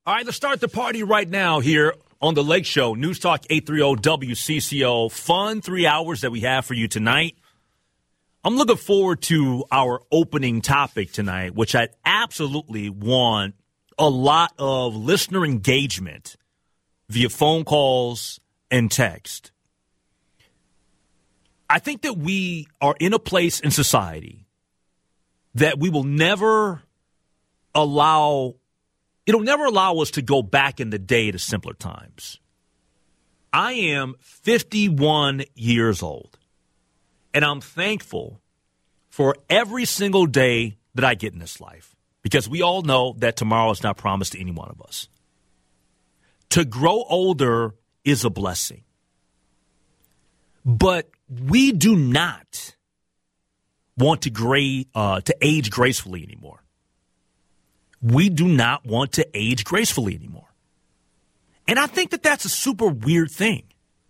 All right, let's start the party right now here on the Lake Show. News Talk 830 WCCO. Fun 3 hours that we have for you tonight. I'm looking forward to our opening topic tonight, which I absolutely want a lot of listener engagement via phone calls and text. I think that we are in a place in society that we will never allow, it'll never allow us to go back in the day to simpler times. I am 51 years old, and I'm thankful for every single day that I get in this life, because we all know that tomorrow is not promised to any one of us. To grow older is a blessing, but we do not want to age gracefully anymore. We do not want to age gracefully anymore. And I think that that's a super weird thing.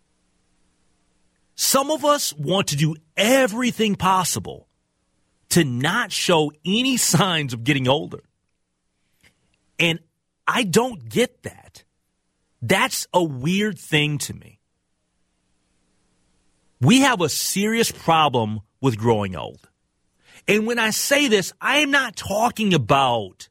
Some of us want to do everything possible to not show any signs of getting older. And I don't get that. That's a weird thing to me. We have a serious problem with growing old. And when I say this, I am not talking about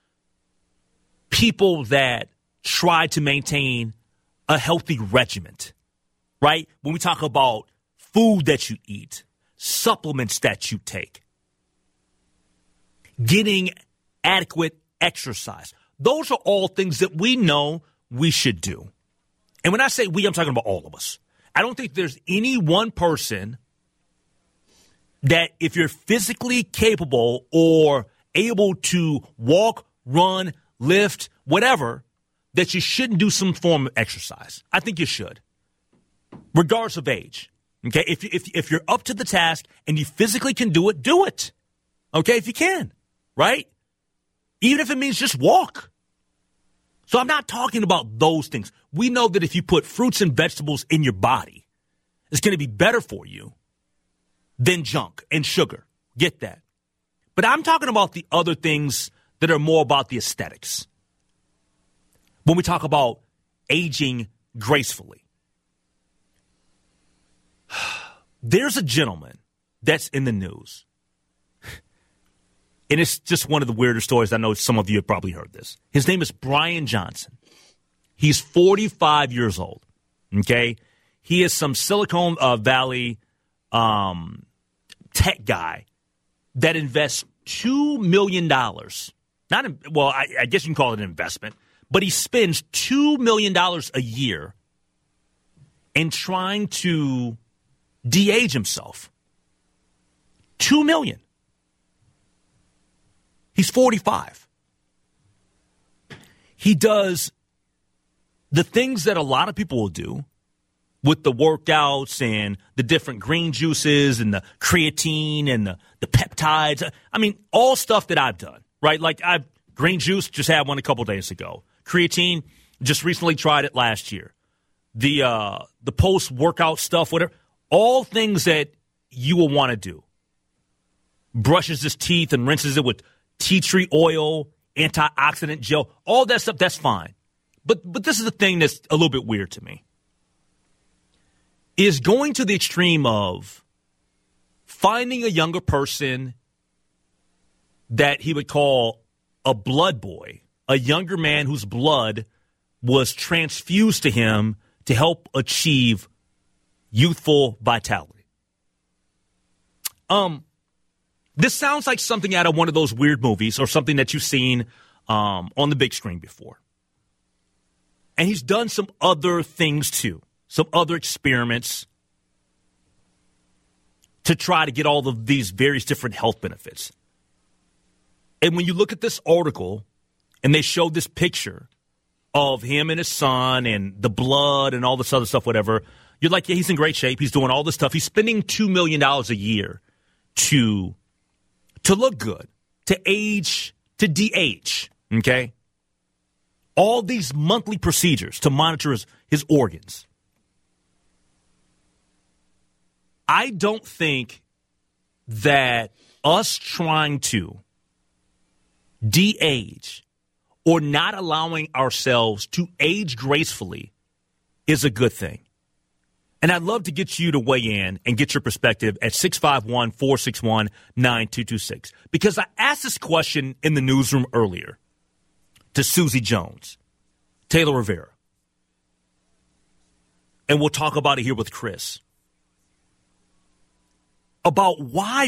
people that try to maintain a healthy regimen, right? When we talk about food that you eat, supplements that you take, getting adequate exercise. Those are all things that we know we should do. And when I say we, I'm talking about all of us. I don't think there's any one person that if you're physically capable or able to walk, run, lift, whatever, that you shouldn't do some form of exercise. I think you should, regardless of age. Okay, if you're up to the task and you physically can do it, do it. Okay, if you can, right? Even if it means just walk. So I'm not talking about those things. We know that if you put fruits and vegetables in your body, it's going to be better for you than junk and sugar. Get that. But I'm talking about the other things that are more about the aesthetics. When we talk about aging gracefully. There's a gentleman that's in the news. And it's just one of the weirder stories. I know some of you have probably heard this. His name is Brian Johnson. He's 45 years old. Okay? He is some Silicon Valley tech guy that invests $2 million. I guess you can call it an investment. But he spends $2 million a year in trying to de-age himself. $2 million. He's 45. He does the things that a lot of people will do with the workouts and the different green juices and the creatine and the peptides. I mean, all stuff that I've done, right? Like green juice, just had one a couple days ago. Creatine, just recently tried it last year. The post-workout stuff, whatever, all things that you will want to do. Brushes his teeth and rinses it with tea tree oil, antioxidant gel, all that stuff, that's fine. But this is the thing that's a little bit weird to me. Is going to the extreme of finding a younger person that he would call a blood boy, a younger man whose blood was transfused to him to help achieve youthful vitality. This sounds like something out of one of those weird movies or something that you've seen on the big screen before. And he's done some other things too, some other experiments to try to get all of these various different health benefits. And when you look at this article and they show this picture of him and his son and the blood and all this other stuff, whatever, you're like, yeah, he's in great shape. He's doing all this stuff. He's spending $2 million a year to look good, to age, to de-age, okay? All these monthly procedures to monitor his organs. I don't think that us trying to de-age or not allowing ourselves to age gracefully is a good thing. And I'd love to get you to weigh in and get your perspective at 651-461-9226. Because I asked this question in the newsroom earlier to Susie Jones, Taylor Rivera. And we'll talk about it here with Chris. About why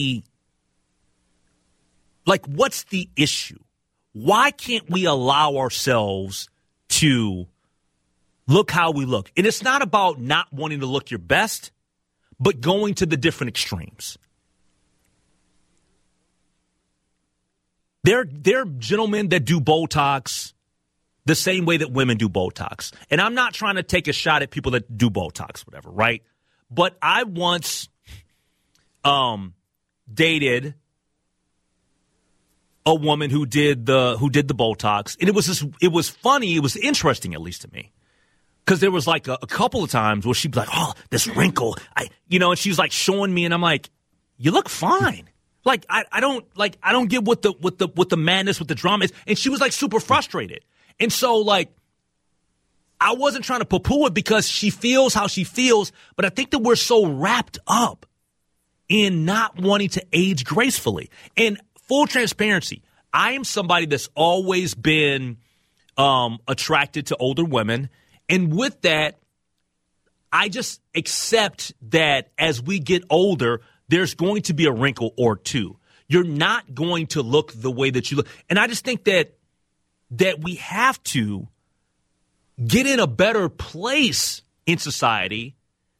what's the issue? Why can't we allow ourselves to look how we look? And it's not about not wanting to look your best, but going to the different extremes. There are gentlemen that do Botox the same way that women do Botox. And I'm not trying to take a shot at people that do Botox, whatever, right? But I once dated a woman who did the Botox, and it was funny, it was interesting, at least to me. Because there was like a couple of times where she'd be like, "Oh, this wrinkle," and she's like showing me, and I'm like, "You look fine." Like I don't get what the madness, what the drama is, and she was like super frustrated, and so like I wasn't trying to poo-poo it because she feels how she feels, but I think that we're so wrapped up in not wanting to age gracefully. And full transparency, I am somebody that's always been attracted to older women. And with that, I just accept that as we get older, there's going to be a wrinkle or two. You're not going to look the way that you look. And I just think that we have to get in a better place in society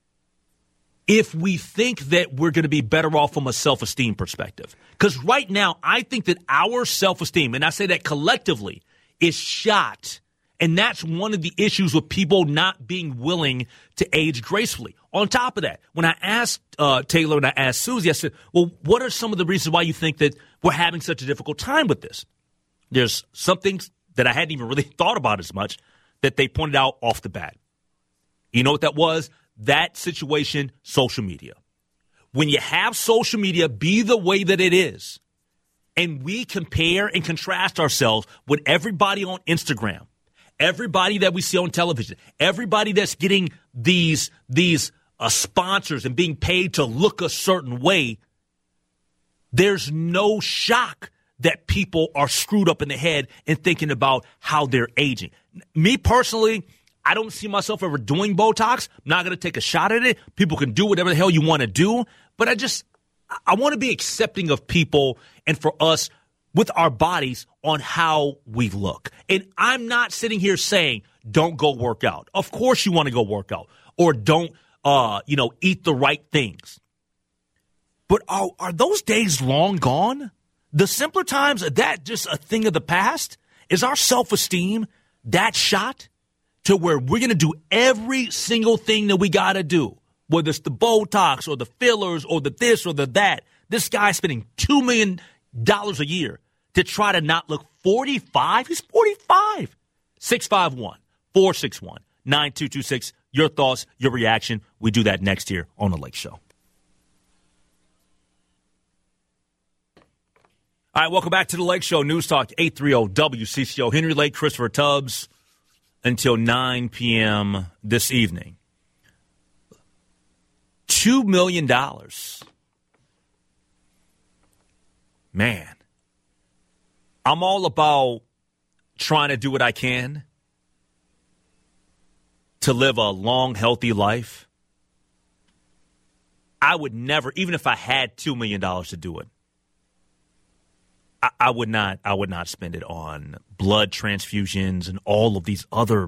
if we think that we're going to be better off from a self-esteem perspective. Because right now, I think that our self-esteem, and I say that collectively, is shot. And that's one of the issues with people not being willing to age gracefully. On top of that, when I asked Taylor and I asked Susie, I said, well, what are some of the reasons why you think that we're having such a difficult time with this? There's some things that I hadn't even really thought about as much that they pointed out off the bat. You know what that was? That situation, social media. When you have social media be the way that it is, and we compare and contrast ourselves with everybody on Instagram, everybody that we see on television, everybody that's getting these sponsors and being paid to look a certain way, there's no shock that people are screwed up in the head and thinking about how they're aging. Me personally, I don't see myself ever doing Botox. I'm not going to take a shot at it. People can do whatever the hell you want to do. But I want to be accepting of people and for us with our bodies on how we look. And I'm not sitting here saying, don't go work out. Of course you want to go work out. Or don't, eat the right things. But are those days long gone? The simpler times, are that just a thing of the past? Is our self-esteem that shot to where we're going to do every single thing that we got to do? Whether it's the Botox or the fillers or the this or the that. This guy's spending $2 million a year to try to not look 45. He's 45. 651-461-9226. Your thoughts, your reaction. We do that next here on The Lake Show. All right, welcome back to The Lake Show. News Talk 830 WCCO. Henry Lake, Christopher Tubbs until 9 p.m. this evening. $2 million. Man, I'm all about trying to do what I can to live a long, healthy life. I would never, even if I had $2 million to do it, I would not spend it on blood transfusions and all of these other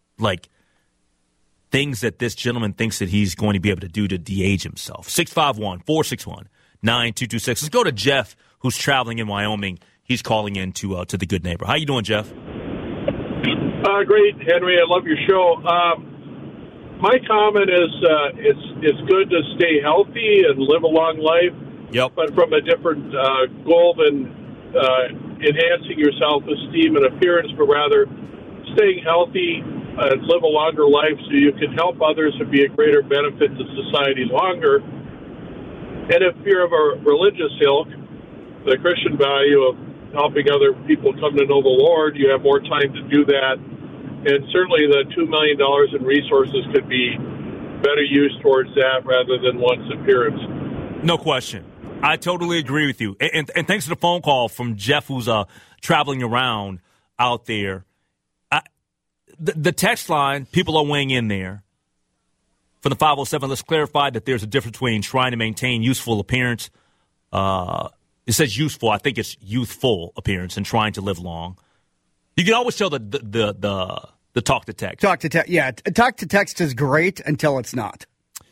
things that this gentleman thinks that he's going to be able to do to de-age himself. 651-461-9226. Let's go to Jeff, who's traveling in Wyoming. He's calling in to the Good Neighbor. How you doing, Jeff? Great, Henry. I love your show. My comment is it's good to stay healthy and live a long life. Yep. But from a different goal than enhancing your self-esteem and appearance, but rather staying healthy and live a longer life so you can help others and be a greater benefit to society longer. And if you're of a religious ilk, the Christian value of helping other people come to know the Lord, you have more time to do that. And certainly the $2 million in resources could be better used towards that rather than one's appearance. No question. I totally agree with you. And thanks for the phone call from Jeff, who's traveling around out there. The text line, people are weighing in there. For the 507, let's clarify that there's a difference between trying to maintain youthful appearance. It says useful. I think it's youthful appearance and trying to live long. You can always tell the talk to text. Talk to text, yeah. Talk to text is great until it's not.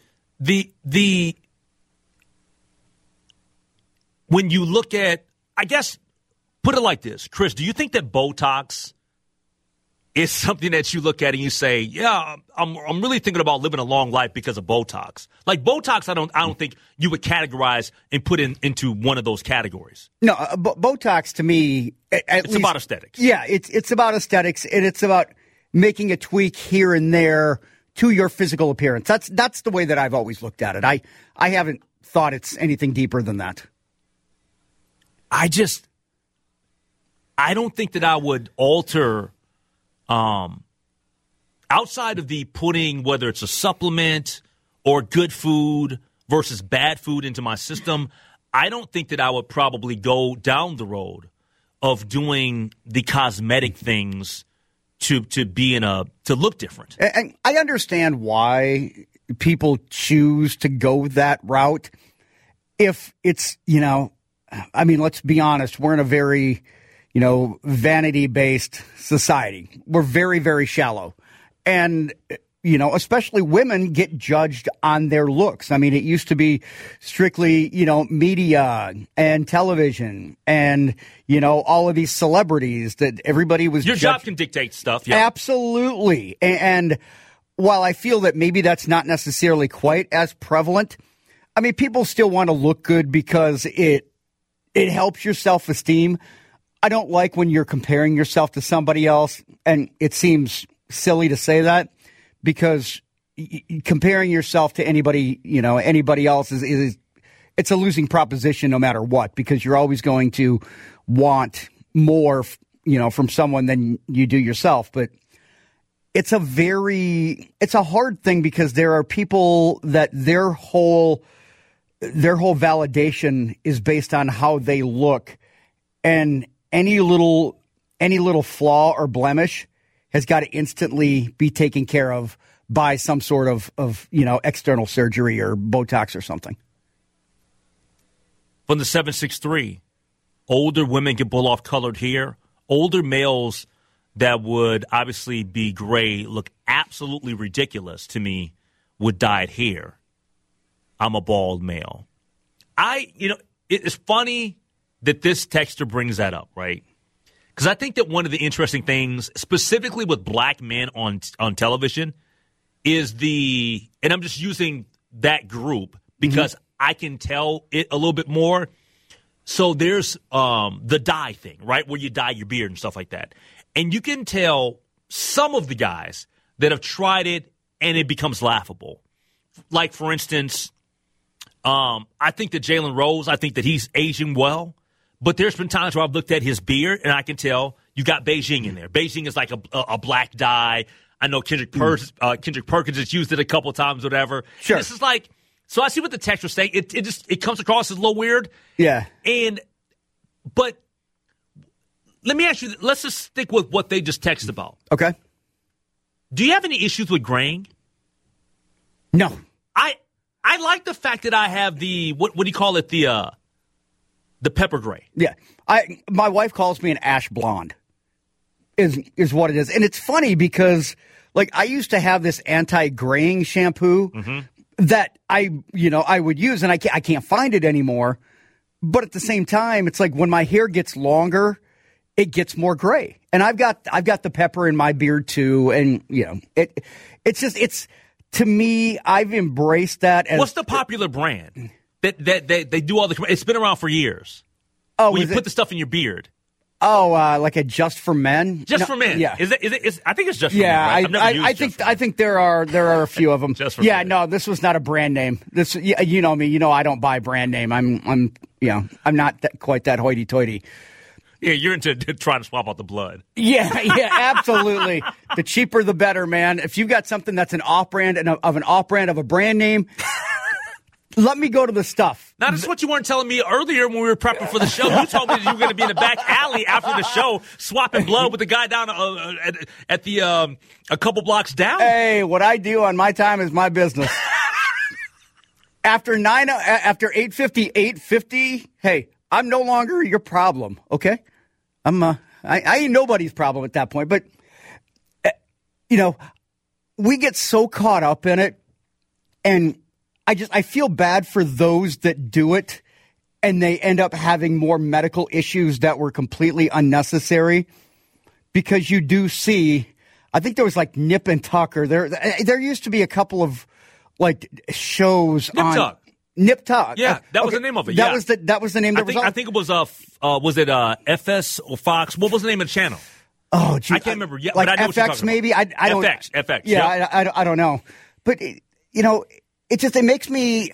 When you look at, I guess, put it like this, Chris, do you think that Botox is something that you look at and you say, yeah, I'm really thinking about living a long life because of Botox? Like Botox, I don't think you would categorize and put into one of those categories. No, Botox to me, it's about aesthetics. Yeah, it's about aesthetics, and it's about making a tweak here and there to your physical appearance. That's the way that I've always looked at it. I haven't thought it's anything deeper than that. I don't think that I would alter, outside of the putting, whether it's a supplement or good food versus bad food into my system, I don't think that I would probably go down the road of doing the cosmetic things to look different. And I understand why people choose to go that route. If it's, I mean, let's be honest, we're in a very, vanity-based society. We're very, very shallow. And, especially women get judged on their looks. I mean, it used to be strictly, media and television and, all of these celebrities that everybody was Your job can dictate stuff. Yeah. Absolutely. And while I feel that maybe that's not necessarily quite as prevalent, I mean, people still want to look good because it helps your self-esteem. I don't like when you're comparing yourself to somebody else, and it seems silly to say that because comparing yourself to anybody else is it's a losing proposition no matter what, because you're always going to want more, from someone than you do yourself. But it's a hard thing because there are people that their whole validation is based on how they look, and any little flaw or blemish has got to instantly be taken care of by some sort of external surgery or Botox or something. From the 763, older women can pull off colored hair. Older males that would obviously be gray look absolutely ridiculous to me with dyed hair. I'm a bald male. It's funny that this texter brings that up, right? Because I think that one of the interesting things, specifically with black men on television, is and I'm just using that group because I can tell it a little bit more. So there's the dye thing, right, where you dye your beard and stuff like that. And you can tell some of the guys that have tried it and it becomes laughable. Like, for instance, I think that Jalen Rose, I think that he's aging well. But there's been times where I've looked at his beard and I can tell you got Beijing in there. Beijing is like a black dye. I know Kendrick Perkins has used it a couple of times, whatever. Sure. This is like, so I see what the text was saying. It comes across as a little weird. Yeah. But let me ask you, let's just stick with what they just texted about. Okay. Do you have any issues with graying? No. I like the fact that I have the, what do you call it, the pepper gray. Yeah. My wife calls me an ash blonde is what it is. And it's funny because, like, I used to have this anti-graying shampoo that I would use, and I can't find it anymore. But at the same time, it's like when my hair gets longer, it gets more gray. And I've got the pepper in my beard too, and it's to me, I've embraced that as. What's the popular brand that they do all the? It's been around for years. Oh, when you put the stuff in your beard. Oh, like a Just for Men. For Men. Yeah. Is it? I think it's Just for Men. Yeah, I think there are a few of them. Just for Men. No, this was not a brand name. This, me. I don't buy brand name. I'm not quite that hoity-toity. Yeah, you're into trying to swap out the blood. Yeah, absolutely. The cheaper, the better, man. If you've got something that's an off-brand and of an off-brand of a brand name, let me go to the stuff. Now, this is what you weren't telling me earlier when we were prepping for the show. You told me that you were going to be in the back alley after the show, swapping blood with the guy down at the a couple blocks down. Hey, what I do on my time is my business. After 8:50, 8:50, hey, I'm no longer your problem, okay? I ain't nobody's problem at that point. But, we get so caught up in it, and I feel bad for those that do it, and they end up having more medical issues that were completely unnecessary, because you do see, I think there was like Nip and Tuck, or there used to be a couple of like shows Nip on Tuck. Nip Tuck. Yeah, that was the name of it. That was the name. I think it was was it FS or Fox? What was the name of the channel? Oh, geez, I can't remember. Yeah, like but I know FX, what you're talking maybe. about. I don't. FX. Yeah, yep. I don't know. But it makes me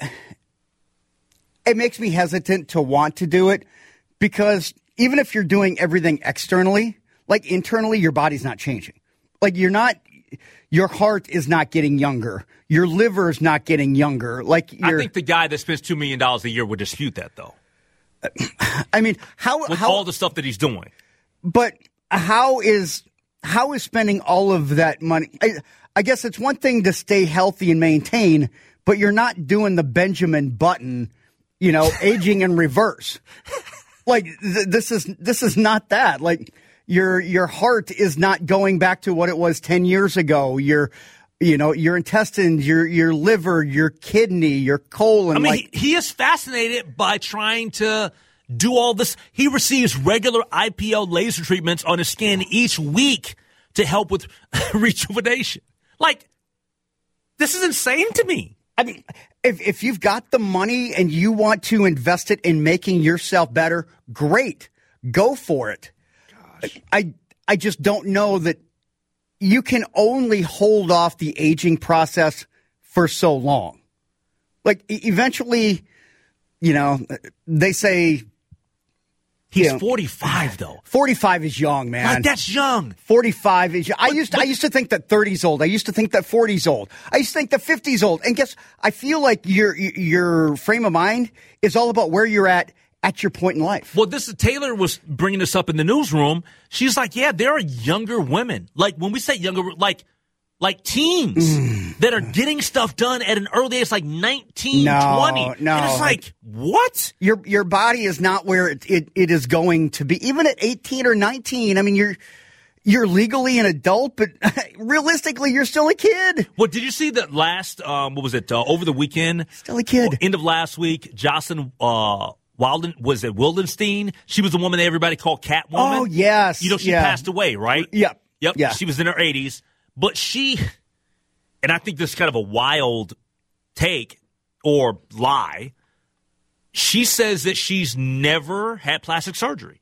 hesitant to want to do it, because even if you're doing everything externally, like internally, your body's not changing. Like your heart is not getting younger. Your liver's not getting younger. I think the guy that spends $2 million a year would dispute that, though. I mean, how all the stuff that he's doing. But how is spending all of that money? I guess it's one thing to stay healthy and maintain, but you're not doing the Benjamin Button, aging in reverse. Like this is not that. Like your heart is not going back to what it was 10 years ago. Your intestines, your liver, your kidney, your colon. I mean, he is fascinated by trying to do all this. He receives regular IPL laser treatments on his skin each week to help with rejuvenation. Like, this is insane to me. I mean, if you've got the money and you want to invest it in making yourself better, great. Go for it. Gosh. I just don't know that you can only hold off the aging process for so long. Like, eventually, they say... He's 45, though. 45 is young, man. Like, that's young. 45 is young. I used to think that 30's old. I used to think that 40's old. I used to think that 50's old. And I feel like your frame of mind is all about where you're at your point in life. Well, Taylor was bringing this up in the newsroom. She's like, yeah, there are younger women. Like, when we say younger, like teens that are getting stuff done at an early age, like 19, 20. No. And it's like, what? Your body is not where it is going to be. Even at 18 or 19, I mean, you're legally an adult, but realistically, you're still a kid. Well, did you see that last, over the weekend? Still a kid. End of last week, Jocelyn Wildenstein? She was the woman that everybody called Catwoman. Oh, yes. She passed away, right? Yep. Yeah. She was in her 80s. But and I think this is kind of a wild take or lie, she says that she's never had plastic surgery.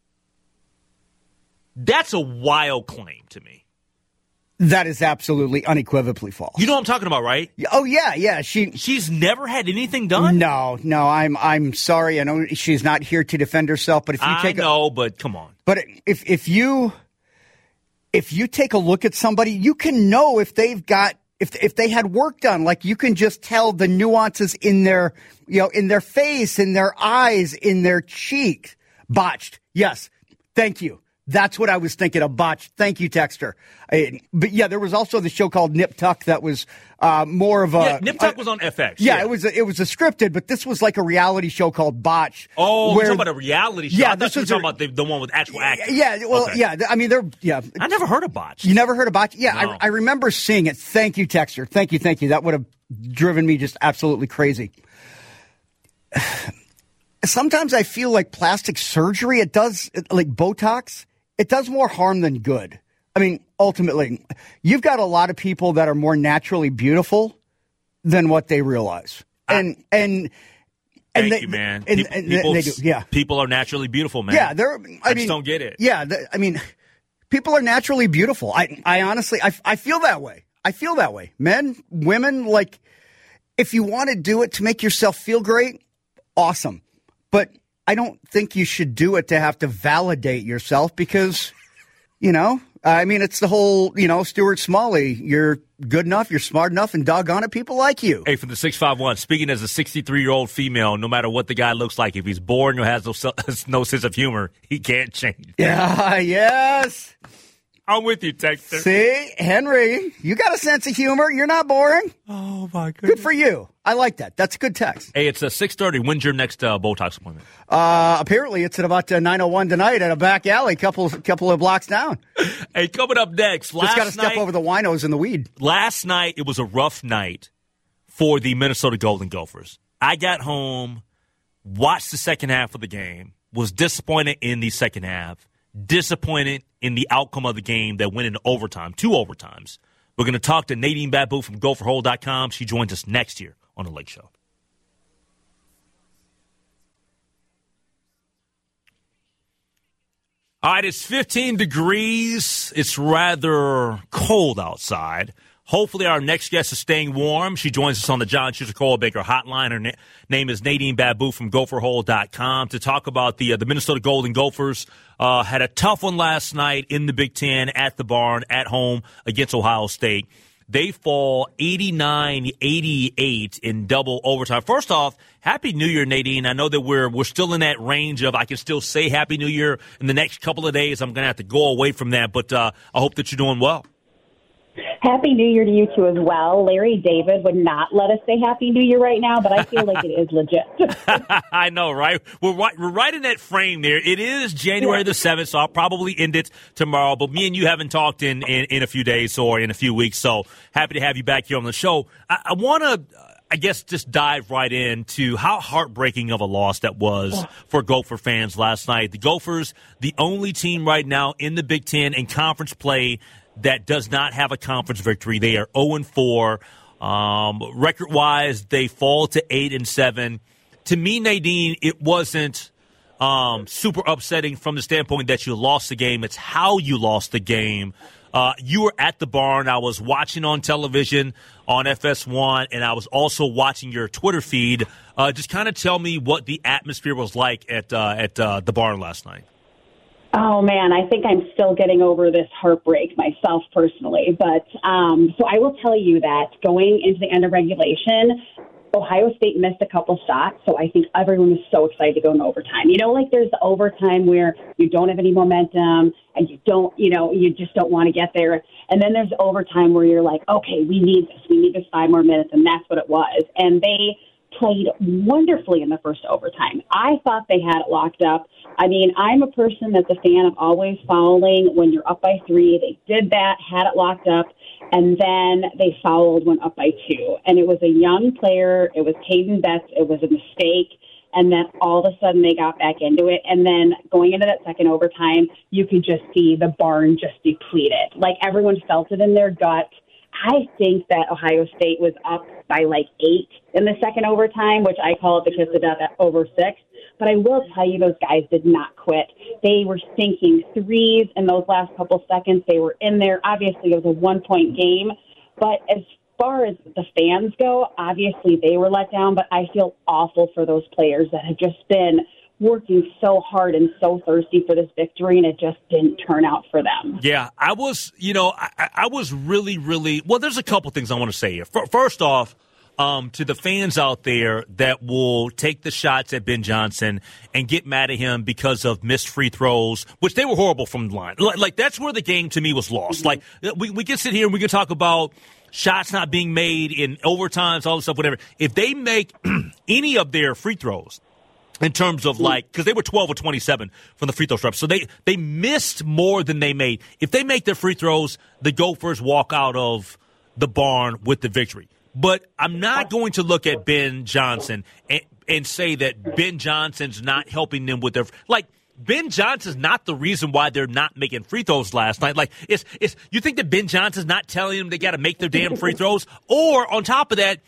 That's a wild claim to me. That is absolutely unequivocally false. You know what I'm talking about, right? Oh, yeah. She's never had anything done? No, I'm sorry. I know she's not here to defend herself, but if you but come on. But if you take a look at somebody, you can know if they've got if they had work done. Like, you can just tell the nuances in their in their face, in their eyes, in their cheek. Botched. Yes. Thank you. That's what I was thinking of. Botched. Thank you, Texter. But yeah, there was also the show called Nip Tuck that was more of a... Yeah, Nip Tuck was on FX. Yeah, it was a scripted, but this was like a reality show called Botch. Oh, you're talking about a reality show? Yeah, I thought you were talking about the one with actual actors. Yeah, well, okay. Yeah, I mean, I never heard of Botch. You never heard of Botch? Yeah, no. I remember seeing it. Thank you, Texter. Thank you. That would have driven me just absolutely crazy. Sometimes I feel like plastic surgery, it does, like Botox, it does more harm than good. I mean, ultimately, you've got a lot of people that are more naturally beautiful than what they realize. Thank you, man. They do, yeah. People are naturally beautiful, man. Yeah, I just don't get it. Yeah, people are naturally beautiful. I honestly, I feel that way. I feel that way. Men, women, like, if you want to do it to make yourself feel great, awesome. But I don't think you should do it to have to validate yourself because, I mean, it's the whole, Stuart Smalley, you're good enough, you're smart enough, and doggone it, people like you. Hey, from the 651, speaking as a 63-year-old female, no matter what the guy looks like, if he's bored or has no sense of humor, he can't change. Yeah, yes. I'm with you, Texter. See, Henry, you got a sense of humor. You're not boring. Oh, my goodness. Good for you. I like that. That's a good text. Hey, it's 6:30. When's your next Botox appointment? Apparently, it's at about 9:01 tonight at a back alley, couple of blocks down. Hey, coming up next. Just got to step over the winos and the weed. Last night, it was a rough night for the Minnesota Golden Gophers. I got home, watched the second half of the game, was disappointed in the second half, disappointed in the outcome of the game that went into overtime, 2 overtimes. We're going to talk to Nadine Babu from GopherHole.com. She joins us next year on The Lake Show. All right, it's 15 degrees. It's rather cold outside. Hopefully our next guest is staying warm. She joins us on the John Schuster Coldwell Banker hotline. Her name is Nadine Babu from GopherHole.com to talk about the Minnesota Golden Gophers. Had a tough one last night in the Big Ten at the barn at home against Ohio State. They fall 89-88 in double overtime. First off, Happy New Year, Nadine. I know that we're still in that range of I can still say Happy New Year in the next couple of days. I'm going to have to go away from that, but I hope that you're doing well. Happy New Year to you, too, as well. Larry David would not let us say Happy New Year right now, but I feel like it is legit. I know, right? We're right in that frame there. It is January the 7th, so I'll probably end it tomorrow. But me and you haven't talked in a few days or in a few weeks, so happy to have you back here on the show. I want to, I guess, just dive right into how heartbreaking of a loss that was for Gopher fans last night. The Gophers, the only team right now in the Big Ten in conference play that does not have a conference victory. They are 0-4. Record-wise, they fall to 8-7. To me, Nadine, it wasn't super upsetting from the standpoint that you lost the game. It's how you lost the game. You were at the barn. I was watching on television on FS1, and I was also watching your Twitter feed. Just kind of tell me what the atmosphere was like at the barn last night. Oh, man, I think I'm still getting over this heartbreak myself personally. But so I will tell you that going into the end of regulation, Ohio State missed a couple shots. So I think everyone was so excited to go in overtime. Like there's the overtime where you don't have any momentum and you just don't want to get there. And then there's overtime where you're like, okay, we need this 5 more minutes. And that's what it was. And they played wonderfully in the first overtime. I thought they had it locked up. I mean, I'm a person that's a fan of always fouling when you're up by 3. They did that, had it locked up, and then they fouled when up by 2. And it was a young player. It was Caden Betts. It was a mistake. And then all of a sudden they got back into it. And then going into that second overtime, you could just see the barn just depleted. Like everyone felt it in their gut. I think that Ohio State was up by like 8 in the second overtime, which I call it the kiss of death at over 6. But I will tell you, those guys did not quit. They were sinking threes in those last couple seconds. They were in there. Obviously, it was a 1-point game. But as far as the fans go, obviously they were let down. But I feel awful for those players that have just been working so hard and so thirsty for this victory, and it just didn't turn out for them. Yeah, I was, I was really, really, well, there's a couple things I want to say here. First off, to the fans out there that will take the shots at Ben Johnson and get mad at him because of missed free throws, which they were horrible from the line. Like that's where the game to me was lost. Like we can sit here and we can talk about shots not being made in overtimes, all this stuff, whatever. If they make any of their free throws, in terms of because they were 12 or 27 from the free throw stripe. So they missed more than they made. If they make their free throws, the Gophers walk out of the barn with the victory. But I'm not going to look at Ben Johnson and say that Ben Johnson's not helping them with their Ben Johnson's not the reason why they're not making free throws last night. It's you think that Ben Johnson's not telling them they got to make their damn free throws? Or on top of that,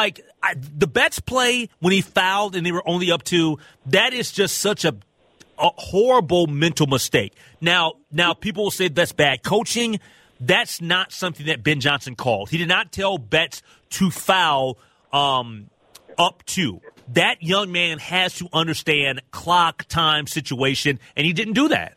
the Betts play when he fouled and they were only up 2, that is just such a horrible mental mistake. Now people will say that's bad coaching. That's not something that Ben Johnson called. He did not tell Betts to foul up 2. That young man has to understand clock time situation, and he didn't do that.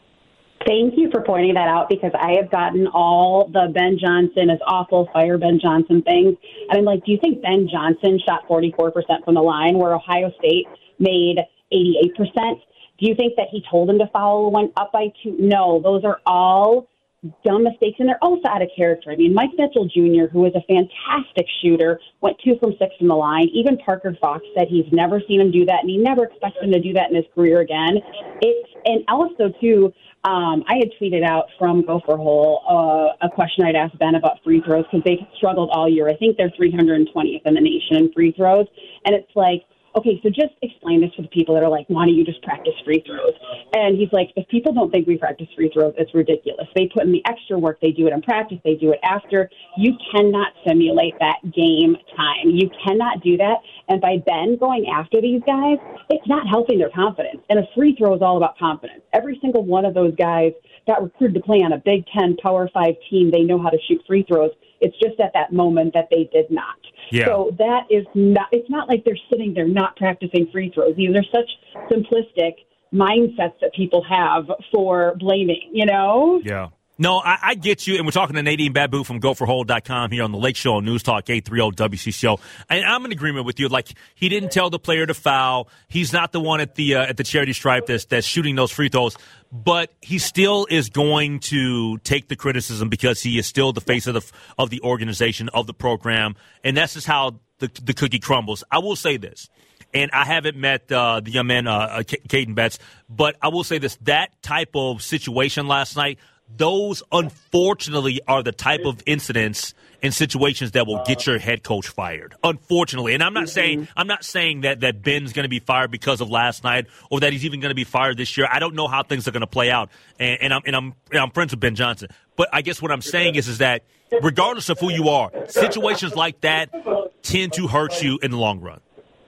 Thank you for pointing that out, because I have gotten all the Ben Johnson is awful, fire Ben Johnson things. And I'm like, do you think Ben Johnson shot 44% from the line where Ohio State made 88%? Do you think that he told him to foul when up by 2? No, those are all dumb mistakes, and they're also out of character. I mean, Mike Mitchell Jr., who is a fantastic shooter, went 2 from 6 from the line. Even Parker Fox said he's never seen him do that, and he never expects him to do that in his career again. And also, too, I had tweeted out from Gopher Hole a question I'd asked Ben about free throws, because they've struggled all year. I think they're 320th in the nation in free throws. And it's like, okay, so just explain this to the people that are like, why don't you just practice free throws? And he's like, if people don't think we practice free throws, it's ridiculous. They put in the extra work. They do it in practice. They do it after. You cannot simulate that game time. You cannot do that. And by Ben going after these guys, it's not helping their confidence. And a free throw is all about confidence. Every single one of those guys got recruited to play on a Big Ten Power 5 team. They know how to shoot free throws. It's just at that moment that they did not. Yeah. So that is not, it's not like they're sitting there not practicing free throws. These are such simplistic mindsets that people have for blaming, you know? Yeah. No, I get you, and we're talking to Nadine Babu from GopherHole.com here on the Lake Show on News Talk 830 WCCO. And I'm in agreement with you. Like, he didn't tell the player to foul. He's not the one at the charity stripe that's shooting those free throws. But he still is going to take the criticism, because he is still the face of the organization, of the program, and that's just how the cookie crumbles. I will say this, and I haven't met the young man, Caden Betts, but I will say this: that type of situation last night, those unfortunately are the type of incidents and situations that will get your head coach fired. Unfortunately. And I'm not saying that Ben's going to be fired because of last night, or that he's even going to be fired this year. I don't know how things are going to play out. And I'm friends with Ben Johnson. But I guess what I'm saying is that regardless of who you are, situations like that tend to hurt you in the long run.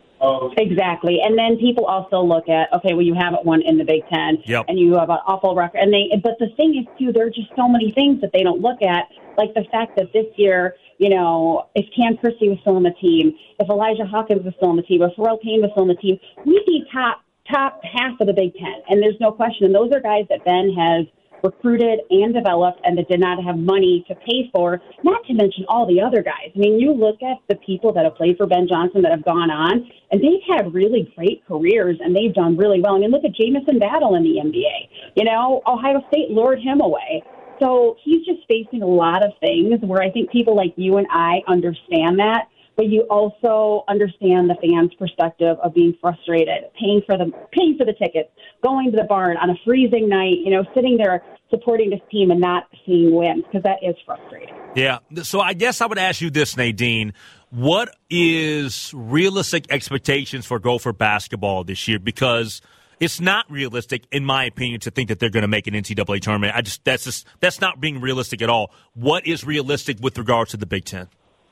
Exactly. And then people also look at, okay, well, you haven't won in the Big Ten, yep, and you have an awful record. But the thing is, too, there are just so many things that they don't look at, like the fact that this year, you know, if Cam Christie was still on the team, if Elijah Hawkins was still on the team, if Pharrell Payne was still on the team, we'd be top half of the Big Ten. And there's no question. And those are guys that Ben has recruited and developed, and that did not have money to pay for, not to mention all the other guys. I mean, you look at the people that have played for Ben Johnson that have gone on, and they've had really great careers, and they've done really well. I mean, look at Jamison Battle in the NBA. You know, Ohio State lured him away. So he's just facing a lot of things where I think people like you and I understand that, but you also understand the fans' perspective of being frustrated, paying for the tickets, going to the barn on a freezing night, you know, sitting there supporting this team and not seeing wins, because that is frustrating. Yeah. So I guess I would ask you this, Nadine. What is realistic expectations for Gopher basketball this year? Because it's not realistic, in my opinion, to think that they're going to make an NCAA tournament. That's not being realistic at all. What is realistic with regards to the Big Ten?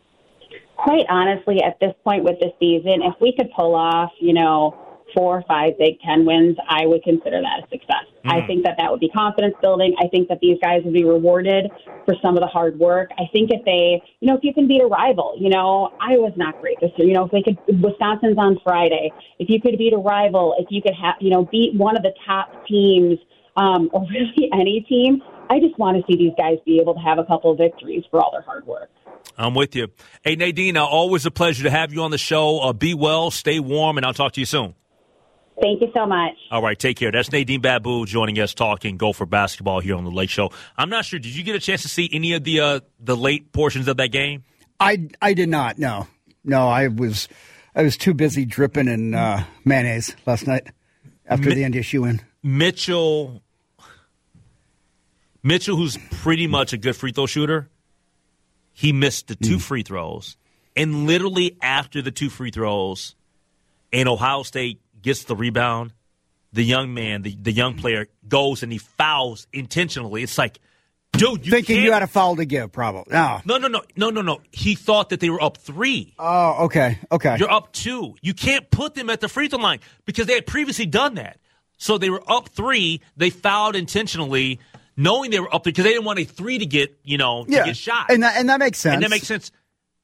Quite honestly, at this point with this season, if we could pull off, you know, 4 or 5 Big Ten wins, I would consider that a success. I think that would be confidence building. I think that these guys would be rewarded for some of the hard work. I think if you can beat a rival, you know, Iowa's not great this year. You know, if they could, Wisconsin's on Friday. If you could beat a rival, if you could beat one of the top teams, or really any team, I just want to see these guys be able to have a couple of victories for all their hard work. I'm with you. Hey, Nadine, always a pleasure to have you on the show. Be well, stay warm, and I'll talk to you soon. Thank you so much. All right, take care. That's Nadine Babu joining us talking Gopher basketball here on the Lake Show. I'm not sure. Did you get a chance to see any of the late portions of that game? I did not. No, I was too busy dripping in mayonnaise last night after the NDSU win. Mitchell, who's pretty much a good free throw shooter, he missed the 2 free throws, and literally after the 2 free throws, and Ohio State gets the rebound, the young man, the young player goes and he fouls intentionally. It's like, dude, you had a foul to give, probably. No. He thought that they were up 3. Oh, okay. You're up 2. You can't put them at the free throw line because they had previously done that. So they were up 3. They fouled intentionally, knowing they were up there because they didn't want a 3 to get, get shot. And that makes sense. And that makes sense.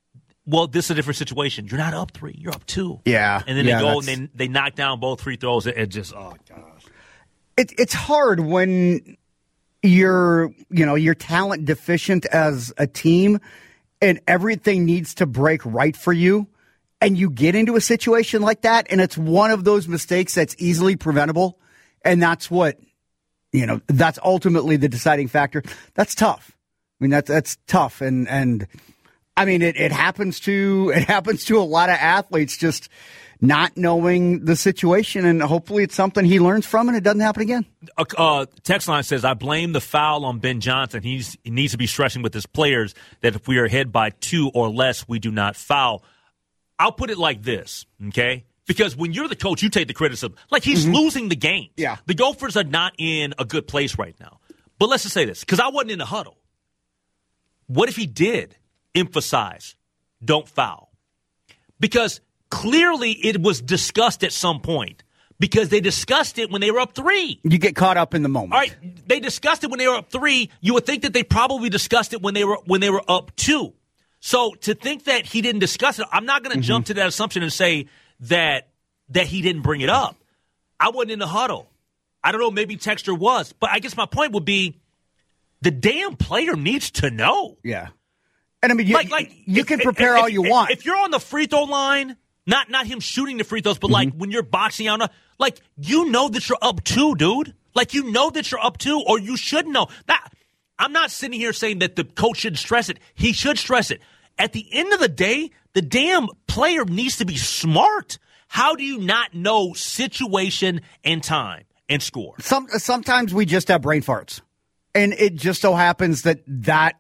Well, this is a different situation. You're not up 3. You're up 2. Yeah. And then they go and they knock down both free throws. It just, oh, gosh. It's hard when you're talent deficient as a team and everything needs to break right for you. And you get into a situation like that, and it's one of those mistakes that's easily preventable. And that's what, that's ultimately the deciding factor. That's tough. I mean, that's tough. And I mean, it happens to a lot of athletes, just not knowing the situation, and hopefully it's something he learns from and it doesn't happen again. Text line says, I blame the foul on Ben Johnson. He needs to be stressing with his players that if we are ahead by 2 or less, we do not foul. I'll put it like this, okay? Because when you're the coach, you take the criticism. Like, he's losing the game. Yeah. The Gophers are not in a good place right now. But let's just say this, because I wasn't in the huddle. What if he did emphasize, don't foul? Because clearly it was discussed at some point, because they discussed it when they were up 3. You get caught up in the moment. All right, they discussed it when they were up 3. You would think that they probably discussed it when they were up 2. So to think that he didn't discuss it, I'm not going to jump to that assumption and say that he didn't bring it up. I wasn't in the huddle. I don't know, maybe Texter was. But I guess my point would be the damn player needs to know. Yeah. And I mean, you can prepare all you want. If you're on the free throw line, not him shooting the free throws, but like when you're boxing out, like, you know that you're up 2, dude. Like, you know that you're up 2, or you should know. I'm not sitting here saying that the coach should stress it. He should stress it. At the end of the day, the damn player needs to be smart. How do you not know situation and time and score? Sometimes we just have brain farts. And it just so happens that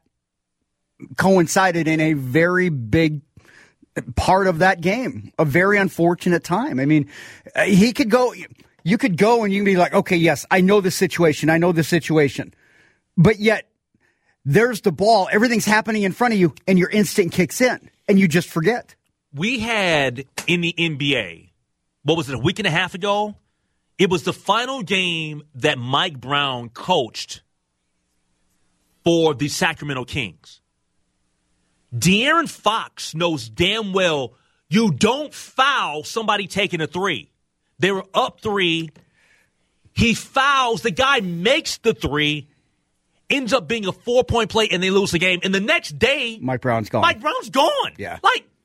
coincided in a very big part of that game, a very unfortunate time. I mean, you could go and you can be like, okay, yes, I know the situation. But yet, there's the ball. Everything's happening in front of you, and your instinct kicks in, and you just forget. We had in the NBA, what was it, a week and a half ago? It was the final game that Mike Brown coached for the Sacramento Kings. De'Aaron Fox knows damn well you don't foul somebody taking a 3. They were up 3. He fouls. The guy makes the 3. Ends up being a 4-point play, and they lose the game. And the next day, Mike Brown's gone. Yeah.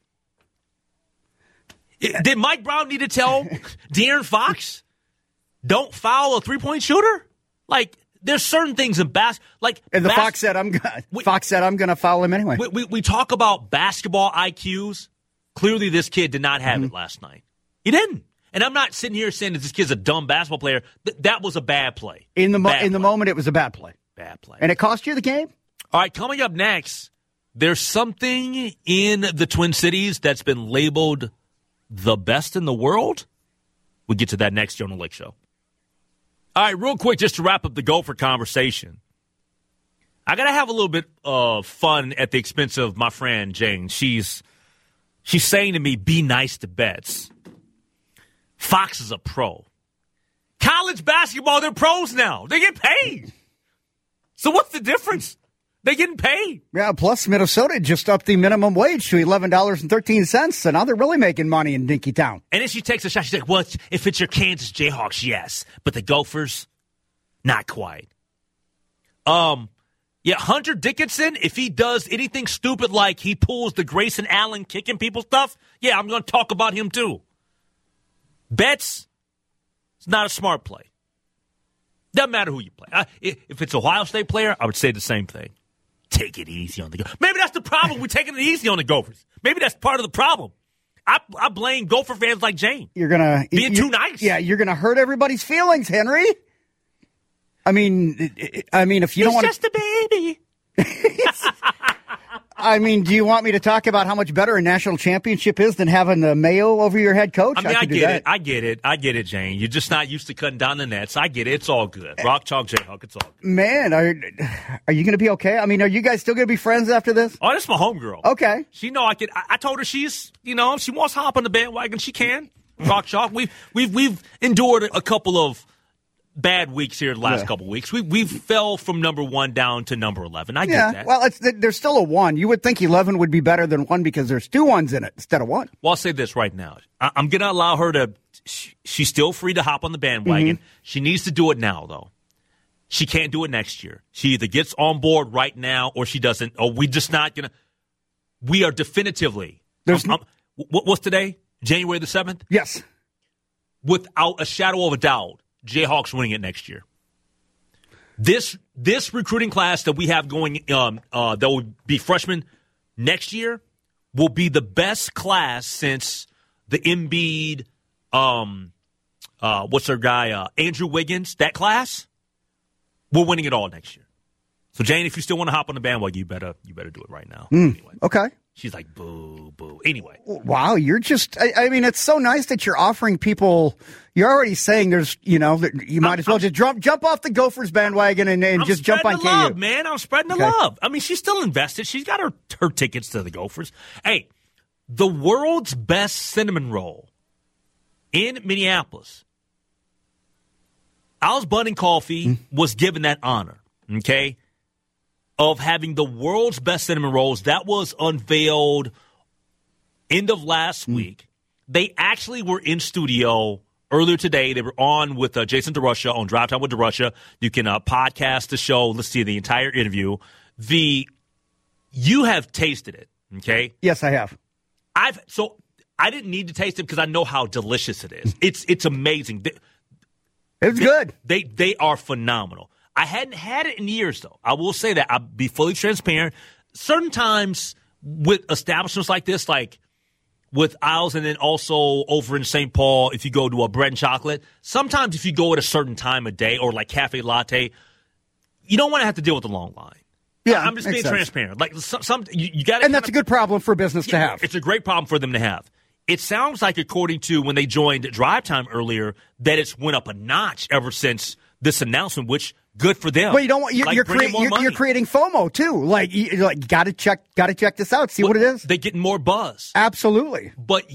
Did Mike Brown need to tell De'Aaron Fox, don't foul a 3-point shooter? Like, there's certain things in basketball. And Fox said, I'm going to foul him anyway. We talk about basketball IQs. Clearly, this kid did not have it last night. He didn't. And I'm not sitting here saying that this kid's a dumb basketball player. That was a bad play. In the moment, it was a bad play. Bad play. And it cost you the game? All right, coming up next, there's something in the Twin Cities that's been labeled the best in the world. We'll get to that next here on the Lake Show. All right, real quick, just to wrap up the Gopher conversation. I got to have a little bit of fun at the expense of my friend Jane. She's saying to me, be nice to bets. Fox is a pro. College basketball, they're pros now. They get paid. So what's the difference? They're getting paid. Yeah, plus Minnesota just upped the minimum wage to $11.13, so now they're really making money in Dinkytown. And then she takes a shot. She's like, well, if it's your Kansas Jayhawks, yes. But the Gophers, not quite. Yeah, Hunter Dickinson, if he does anything stupid like he pulls the Grayson Allen kicking people stuff, yeah, I'm going to talk about him too. Bets, it's not a smart play. Doesn't matter who you play. If it's an Ohio State player, I would say the same thing. Take it easy on the Gophers. Maybe that's the problem. We're taking it easy on the Gophers. Maybe that's part of the problem. I blame Gopher fans like Jane. You're gonna being too nice. Yeah, you're gonna hurt everybody's feelings, Henry. I mean, if you don't want, it's just a baby. I mean, do you want me to talk about how much better a national championship is than having the Mayo over your head coach? I mean, I get it, Jane. You're just not used to cutting down the nets. I get it. It's all good. Rock, chalk, Jayhawk, it's all good. Man, are you going to be okay? I mean, are you guys still going to be friends after this? Oh, that's my homegirl. Okay. She know I could. I told her she's, if she wants to hop on the bandwagon, she can. Rock, chalk. We've endured a couple of bad weeks here the last couple weeks. We fell from number 1 down to number 11. I get that. Well, there's still a 1. You would think 11 would be better than 1 because there's 2 1s in it instead of 1. Well, I'll say this right now. I'm going to allow her to she's still free to hop on the bandwagon. Mm-hmm. She needs to do it now, though. She can't do it next year. She either gets on board right now or she doesn't. Or we just not going to. We are definitively. What's today? January the 7th? Yes. Without a shadow of a doubt, Jayhawks winning it next year. This recruiting class that we have going, that will be freshmen next year, will be the best class since the Embiid, what's their guy, Andrew Wiggins, that class. We're winning it all next year. So, Jane, if you still want to hop on the bandwagon, you better do it right now. Anyway. Okay. She's like, boo, boo. Anyway. Wow, you're just, I mean, it's so nice that you're offering people, you're already saying there's, that you might as well just jump off the Gophers bandwagon and just jump on KU. Love, man. I'm spreading the love. I mean, she's still invested. She's got her tickets to the Gophers. Hey, the world's best cinnamon roll in Minneapolis. Al's Budding Coffee was given that honor, okay, of having the world's best cinnamon rolls. That was unveiled end of last week. They actually were in studio earlier today. They were on with Jason DeRusha on Drive Time with DeRusha. You can podcast the show. Let's see the entire interview. You have tasted it, okay? Yes, I have. I didn't need to taste it because I know how delicious it is. It's amazing. It's good. They are phenomenal. I hadn't had it in years, though. I will say that. I'll be fully transparent. Certain times with establishments like this, like with Isles and then also over in St. Paul, if you go to a bread and chocolate, sometimes if you go at a certain time of day or like Cafe Latte, you don't want to have to deal with the long line. Yeah, I'm just being transparent. Like you got, and that's a good problem for business to have. It's a great problem for them to have. It sounds like, according to when they joined Drive Time earlier, that it's went up a notch ever since this announcement, which good for them. Well, you don't want you're creating FOMO too. Like got to check this out, see what it is. They're getting more buzz. Absolutely. But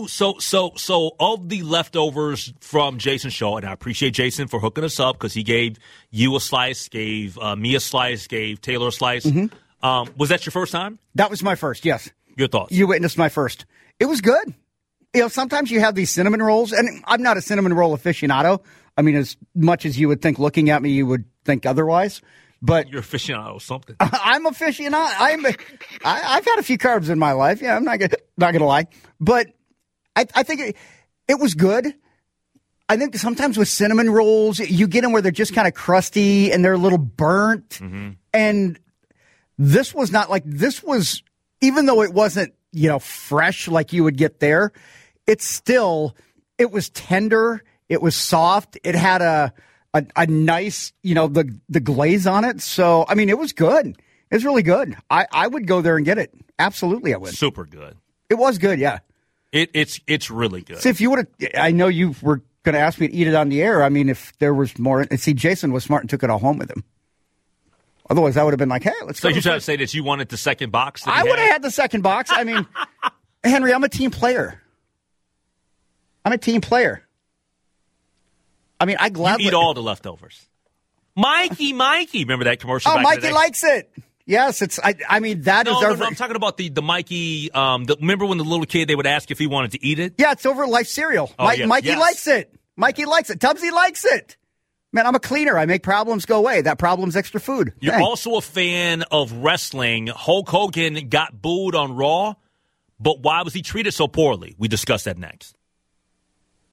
so of the leftovers from Jason's show, and I appreciate Jason for hooking us up because he gave you a slice, gave me a slice, gave Taylor a slice. Mm-hmm. Was that your first time? That was my first. Yes. Your thoughts? You witnessed my first. It was good. Sometimes you have these cinnamon rolls, and I'm not a cinnamon roll aficionado. I mean, as much as you would think looking at me, you would think otherwise. But you're aficionado or something. I'm aficionado. I've had a few carbs in my life. Yeah, I'm not gonna lie. But I think it was good. I think sometimes with cinnamon rolls, you get them where they're just kind of crusty and they're a little burnt. Mm-hmm. And this was not like this was, even though it wasn't fresh like you would get there, it was tender. It was soft. It had a nice, the glaze on it. So, I mean, it was good. It was really good. I would go there and get it. Absolutely, I would. Super good. It was good, yeah. It's really good. So if you would have, I know you were going to ask me to eat it on the air. I mean, if there was more, see, Jason was smart and took it all home with him. Otherwise, I would have been like, hey, let's go. So you're trying to say that you wanted the second box? I would have had the second box. I mean, Henry, I'm a team player. I mean, I gladly eat all the leftovers. Mikey, remember that commercial? Oh, Mikey likes it. Yes, it's. I mean, that is. No, I'm talking about the Mikey. Remember when the little kid, they would ask if he wanted to eat it? Yeah, it's over Life cereal. Oh, yes. Mikey likes it. Mikey likes it. Tubbsy likes it. Man, I'm a cleaner. I make problems go away. That problem's extra food. You're also a fan of wrestling. Hulk Hogan got booed on Raw, but why was he treated so poorly? We discuss that next.